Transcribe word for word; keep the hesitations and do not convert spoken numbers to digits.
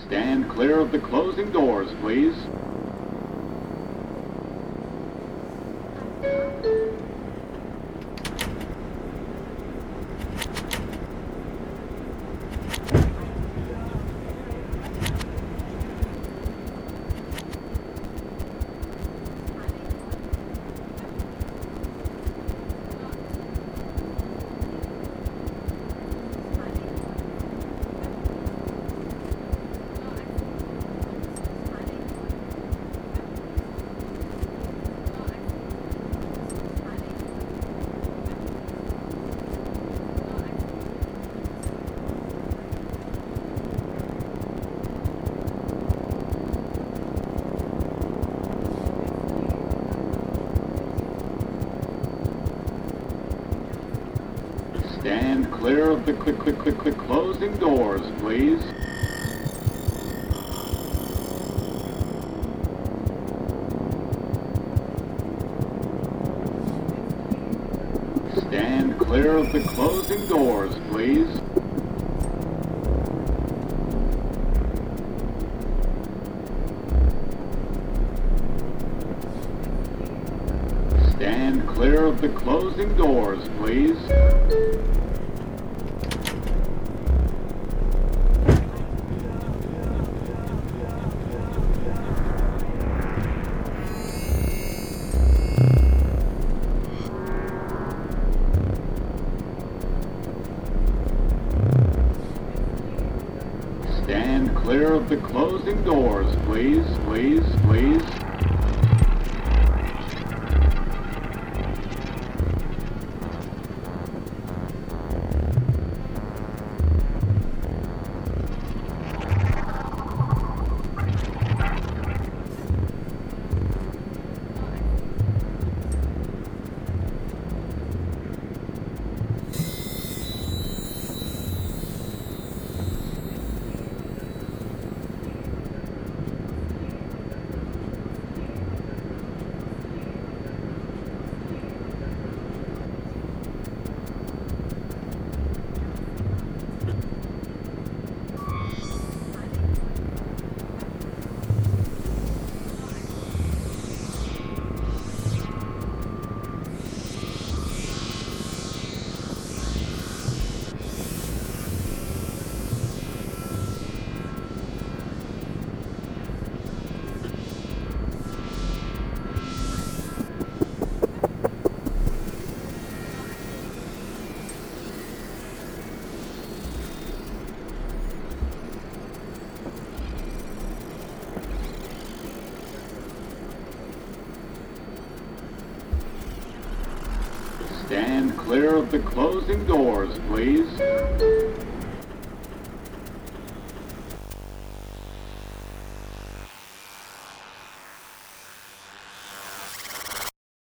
Stand clear of the closing doors, please. Stand clear of the click, click, click, click, closing doors, please. Stand clear of the closing doors, please. Stand clear of the closing doors, please. Stand clear of the closing doors, please, please, please. Stand clear of the closing doors, please.